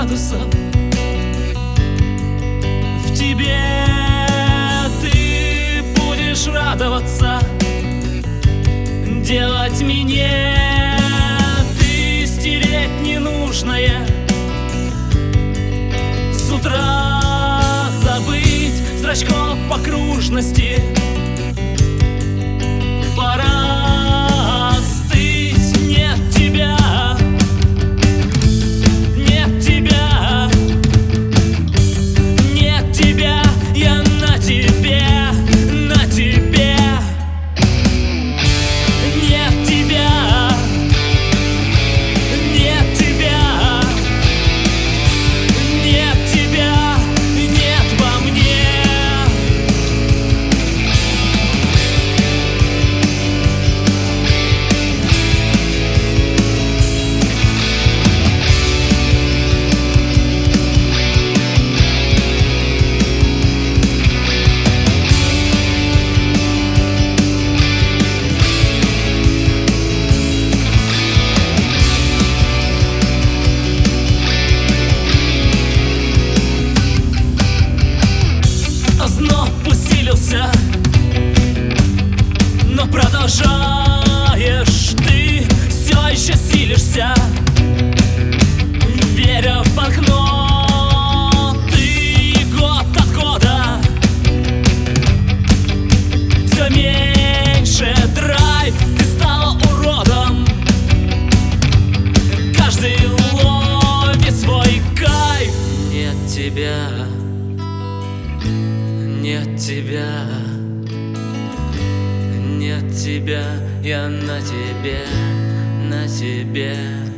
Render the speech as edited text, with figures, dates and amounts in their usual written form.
градусов в тебе. Ты будешь радоваться, делать мне ты стереть ненужное, с утра забыть зрачков окружности. Пора остыть, нет тебя, нет тебя, нет тебя, я на тебе, на тебе. Нет тебя, нет тебя, нет тебя, нет во мне. Озноб усилился, но продолжаешь ты, все еще силишься, веря в окно. Ты год от года все меньше драйв, ты стала уродом. Каждый ловит свой кайф. Нет тебя, нет тебя, нет тебя, я на тебе, на тебе.